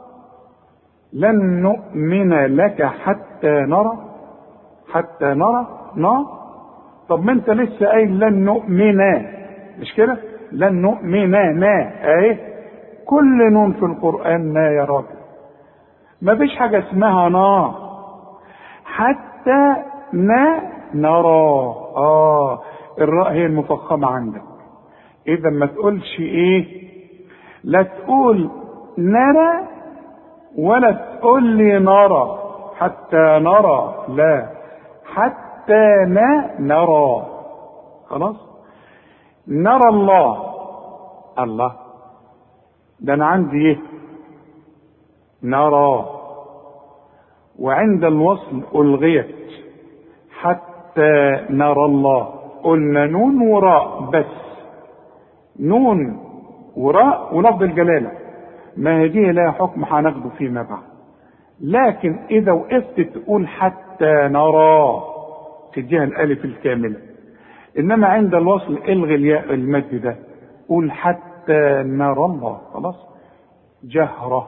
لن نؤمن لك حتى نرى. حتى نرى طب ما انت لسه قايل لن نؤمن، مش كده؟ لن نؤمن اهي كل نون في القرآن نا يا راجل. ما فيش حاجة اسمها نا. حتى نرى. الراء هي المفخمة عندك. اذا ما تقولش ايه، لا تقول نرى ولا تقول لي نرى حتى نرى، لا، حتى نرى. خلاص، نرى الله. الله ده انا عندي ايه؟ نرى. وعند الوصل الغيت حتى نرى الله، قلنا نون وراء بس، نون وراء ولفظ الجلاله، ما هي دي لها حكم هناخده فيما بعد. لكن اذا وقفت تقول حتى نرى تديها الالف الكامله، انما عند الوصل الغي الياء المد ده، قول حتى نرى الله. خلاص، جهرة.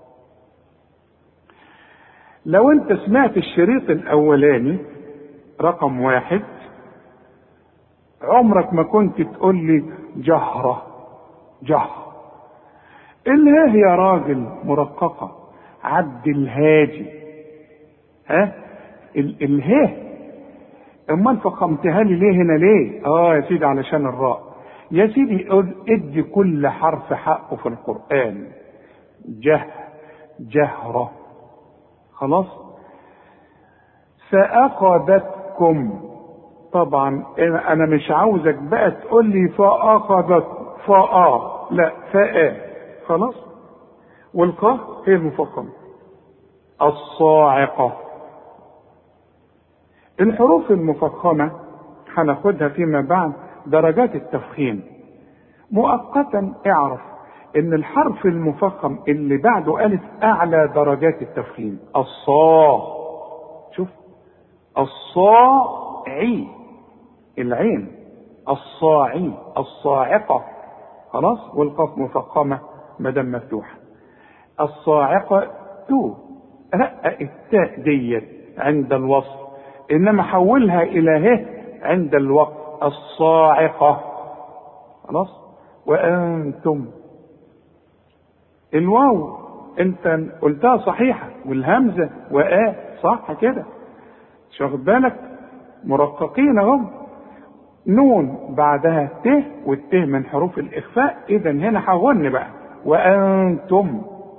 لو انت سمعت الشريط الاولاني رقم 1، عمرك ما كنت تقول لي جهرة جهر. الهاء يا راجل مرققة، عبد الهادي، ها الهاء، امال فخمتها لي ليه هنا ليه؟ يا سيدي علشان الراء. يا سيدي ادي كل حرف حقه في القرآن. جهرة. خلاص. فأخذتكم، طبعا انا مش عاوزك بقى تقول لي فأخذت لا، خلاص. والقاف هي المفخمة. الصاعقة. الحروف المفخمة هناخدها فيما بعد درجات التفخيم. مؤقتا اعرف ان الحرف المفخم اللي بعده الف اعلى درجات التفخيم. شوف، الصاعي، العين، الصاعي، الصاعقة. خلاص. والقاف مفخمة مدام مفتوحة. الصاعقة رقق التاء ديت عند الوصل، انما حولها الى ه عند الوقف. الصاعقة. خلاص. وانتم، الواو انت قلتها صحيحة، والهمزة صح كده، مش واخد بالك؟ مرققين اهم. نون بعدها ت، والت من حروف الاخفاء، اذا هنا حولني بقى وانتم.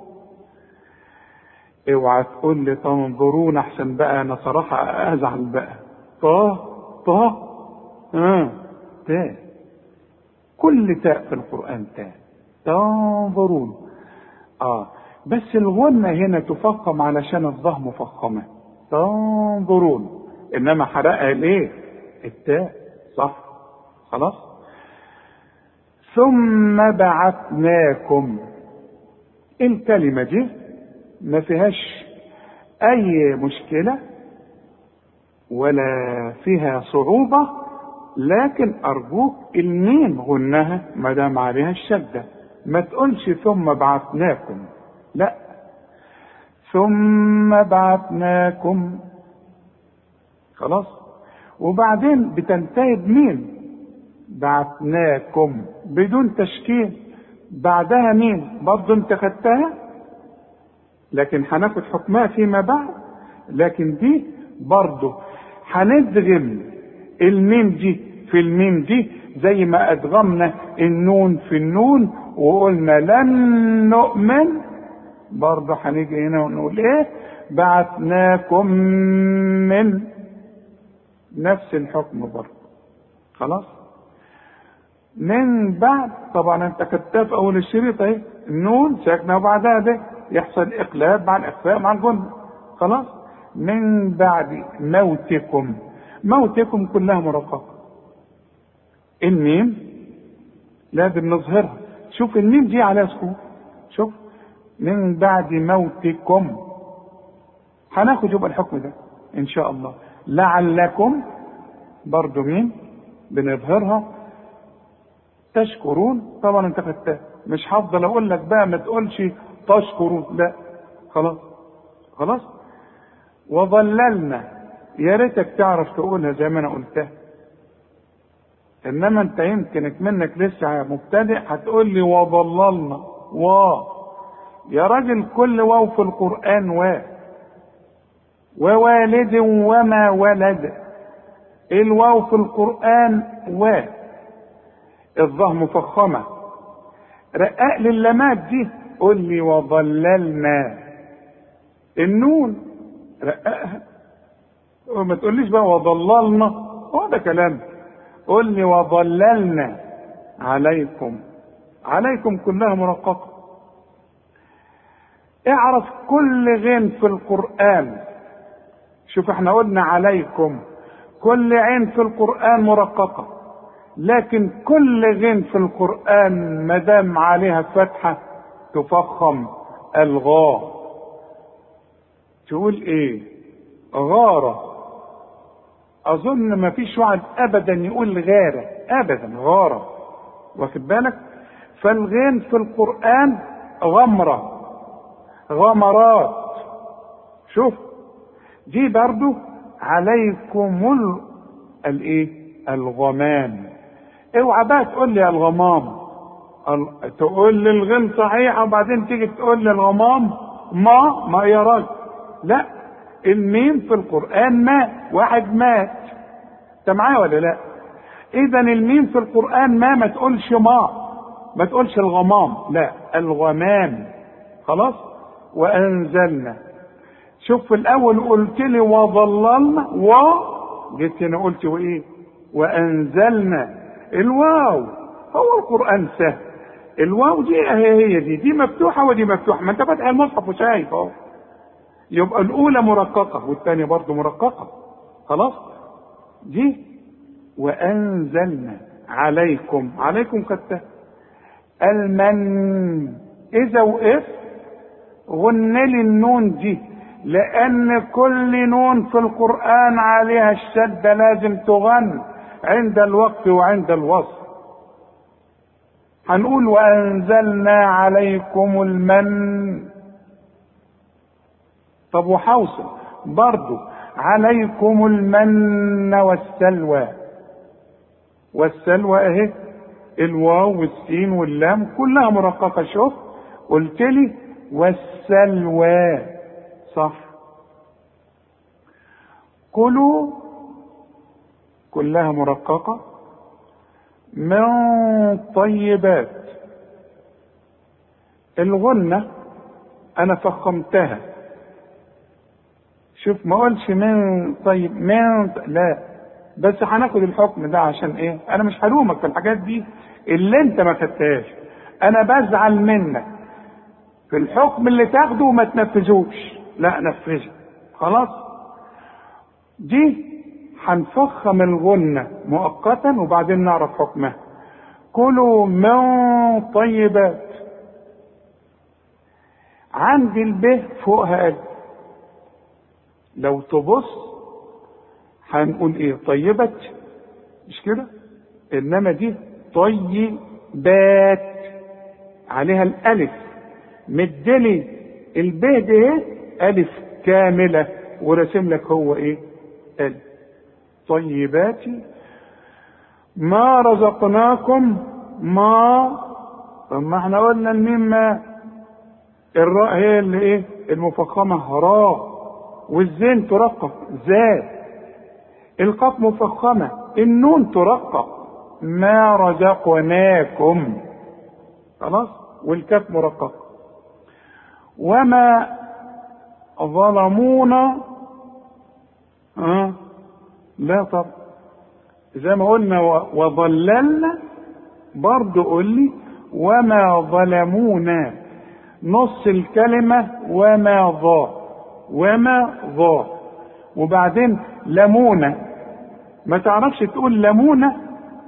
اوعى تقول لي تنظرون، احسن بقى انا صراحة ازعل بقى. تاء، كل تاء في القرآن تاء. تنظرون. بس الغنة هنا تفخم علشان الظه مفخمة. تنظرون، انما حرقها الايه؟ التاء. صح. خلاص. ثم بعثناكم. الكلمة دي ما فيهاش اي مشكلة ولا فيها صعوبة، لكن ارجوك الميم غنها ما دام عليها الشدة. ما تقولش ثم بعثناكم، لا، ثم بعثناكم. خلاص. وبعدين بتنتهي بميم، بعثناكم بدون تشكيل، بعدها ميم برضه انت خدتها، لكن هناخد حكمها فيما بعد. لكن دي برضه هندغم الميم دي في الميم دي، زي ما ادغمنا النون في النون وقلنا لن نؤمن، برضه هنيجي هنا ونقول ايه؟ بعثناكم من نفس الحكم برضه. خلاص. من بعد، طبعا انت كتاب اول الشريط اهي، النون ساكنه وبعدها ده يحصل اقلاب مع الاخفاء مع الجنة. خلاص. من بعد موتكم. موتكم كلها مرققه. الميم لازم نظهرها. شوف الميم دي على سكون. شوف، من بعد موتكم. هناخد يبقى الحكم ده ان شاء الله. لعلكم برضو مين بنظهرها. تشكرون، طبعا انت خدتها، مش هفضل اقول لك بقى ما تقولش تشكرون، لا. خلاص. وظللنا، يا ريتك تعرف تقولها زي ما انا قلتها، انما انت يمكنك منك لسه مبتدئ هتقول لي وظللنا. يا راجل كل واو في القرآن ووالد وما ولد. الواو في القرآن الظه مفخمة. رقاق لللمات دي قول لي وظللنا. النون رققها، وما تقوليش بقى وضللنا، هو ده كلام. قول لي وضللنا عليكم، عليكم كلها مرققة. اعرف كل غين في القرآن، شوف احنا قلنا عليكم، كل عين في القرآن مرققة، لكن كل غين في القرآن مدام عليها فتحة تفخم. الغاء تقول ايه؟ غارة. اظن ما فيش واحد ابدا يقول غارة ابدا، غارة، واخد بالك؟ فالغين في القرآن غمرة، غمرات. شوف دي برضو عليكم الايه؟ الغمام. اوعى بقى تقول لي الغمام، تقول لي الغين صحيح وبعدين تيجي تقول لي الغمام. ما يا راجل، لا، الميم في القرآن مات، واحد مات. انت معايا ولا لا؟ اذا الميم في القرآن ما تقولش ما تقولش الغمام، لا، الغمام. خلاص. وانزلنا. شوف في الاول قلت لي وظللنا، جيت هنا قلت وايه؟ وانزلنا. الواو، هو القرآن سهل، الواو دي هي دي مفتوحة ودي مفتوحة، ما انت فاتح المصحف وشايف اهو. يبقى الاولى مرققة والثانية برضه مرققة. خلاص. دي وانزلنا عليكم، عليكم كتة المن. اذا وقف غن لي النون دي، لان كل نون في القرآن عليها الشدة لازم تغن عند الوقف وعند الوصف. هنقول وانزلنا عليكم المن. طب وحوصل برضو عليكم المن والسلوى. والسلوى اهي، الواو والسين واللام كلها مرققة. شوف قلت لي والسلوى، صح. كلوا كلها مرققة. من طيبات. الغنة انا فخمتها، شوف ما قلش من طيب، لا، بس هناخد الحكم ده عشان ايه؟ انا مش هلومك في الحاجات دي اللي انت ما خدتهاش، انا بزعل منك في الحكم اللي تاخده وما تنفذوش. لا، نفذه. خلاص. دي هنفخم الغنة مؤقتا وبعدين نعرف حكمها. كلوا من طيبات. عندي الب فوقها ألف، لو تبص هنقول ايه؟ طيبت، مش كده؟ انما دي طيبات عليها الالف، مدلي الب دي الف كامله ورسم لك هو ايه؟ الف. طيبات ما رزقناكم. طب ما احنا قلنا الميم ما، الراء هي اللي ايه؟ المفخمه راء، والزين ترقق زاد، القاف مفخمه، النون ترقق ما رزقناكم. خلاص. والكاف مرقق. وما ظلمونا. لا، طب زي ما قلنا وضللنا، برضو قول لي وما ظلمونا، نص الكلمة وما ضا وبعدين لمونة. ما تعرفش تقول لمونة،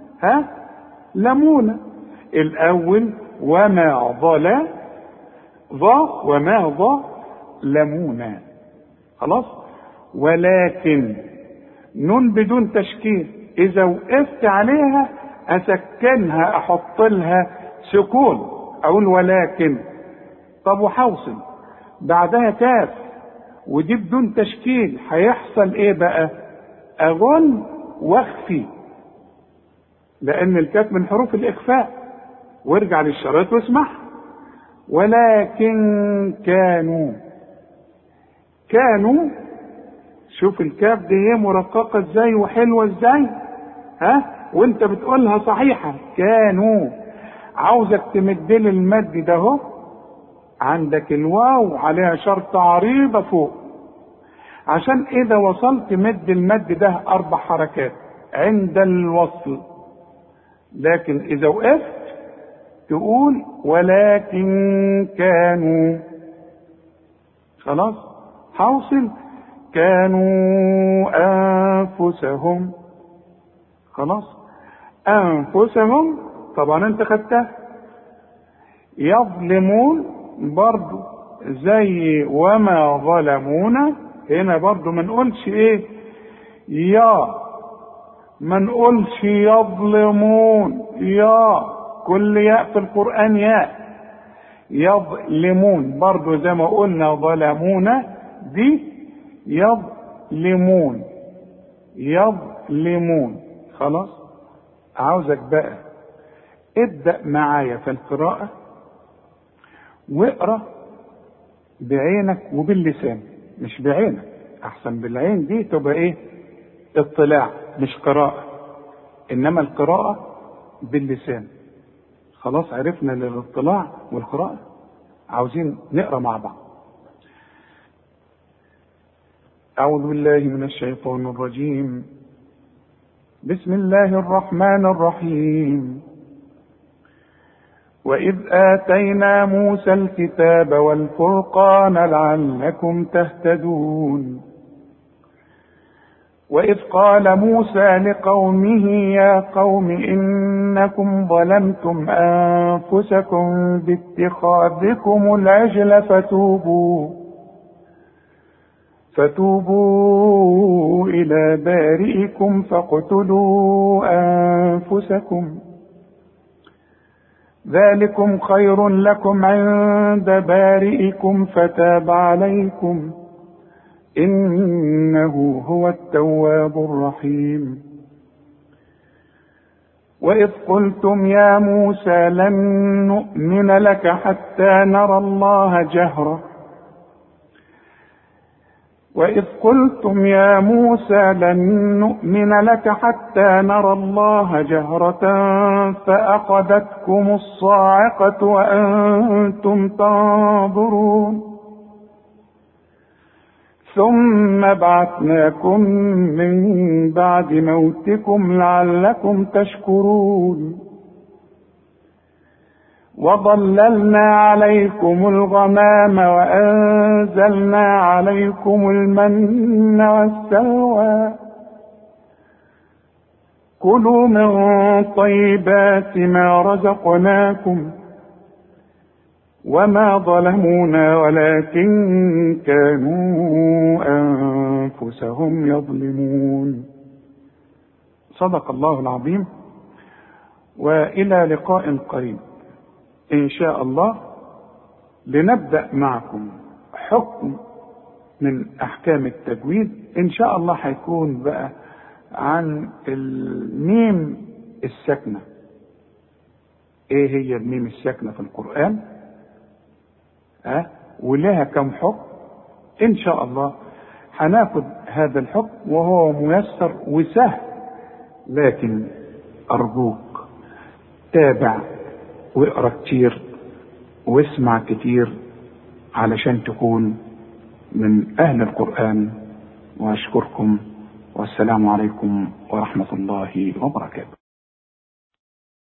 لمونة الاول وما ضا لمونة. خلاص. ولكن نون بدون تشكيل، اذا وقفت عليها اسكنها، احط لها سكون، اقول ولكن. طب وحوصل بعدها كاف ودي بدون تشكيل، هيحصل ايه بقى؟ اغن واخفي، لان الكاف من حروف الاخفاء. وارجع للشرايط واسمع. ولكن كانوا. شوف الكاف دي هي مرققة ازاي وحلوة ازاي، وانت بتقولها صحيحة. كانوا. عاوزك تمدلي المد ده اهو، عندك الواو عليها شرطة عريضة فوق، عشان إذا وصلت مد المد ده 4 حركات عند الوصل، لكن إذا وقفت تقول ولكن كانوا. خلاص حوصل كانوا أنفسهم. خلاص أنفسهم طبعا أنت خدتها. يظلمون برضو زي وما ظلمونا، هنا برضو ما نقولش ايه ما نقولش يظلمون، كل ياء في القرآن ياء. يظلمون برضو زي ما قلنا ظلمونا، دي يظلمون. خلاص عاوزك بقى ابدأ معايا في القراءة واقرأ بعينك وباللسان، مش بعينك احسن، بالعين دي تبقى ايه اطلاع مش قراءة، انما القراءة باللسان. خلاص عرفنا الاطلاع والقراءة، عاوزين نقرأ مع بعض. أعوذ بالله من الشيطان الرجيم. بسم الله الرحمن الرحيم. وإذ آتينا موسى الكتاب والفرقان لعلكم تهتدون. وإذ قال موسى لقومه يا قوم إنكم ظلمتم أنفسكم باتخاذكم العجل فتوبوا إلى بارئكم فاقتلوا أنفسكم ذلكم خير لكم عند بارئكم فتاب عليكم إنه هو التواب الرحيم. وإذ قلتم يا موسى لن نؤمن لك حتى نرى الله جهرة فأخذتكم الصاعقة وأنتم تنظرون ثم بعثناكم من بعد موتكم لعلكم تشكرون. وظللنا عليكم الغمام وأنزلنا عليكم المن والسلوى كلوا من طيبات ما رزقناكم وما ظلمونا ولكن كانوا أنفسهم يظلمون. صدق الله العظيم. وإلى لقاء قريب إن شاء الله، لنبدأ معكم حكم من أحكام التجويد. إن شاء الله هيكون بقى عن الميم الساكنة. إيه هي الميم الساكنة في القرآن؟ ولها كم حكم؟ إن شاء الله هناخد هذا الحكم وهو ميسر وسهل، لكن أرجوك تابع واقرأ كتير واسمع كتير علشان تكون من أهل القرآن. وأشكركم والسلام عليكم ورحمة الله وبركاته.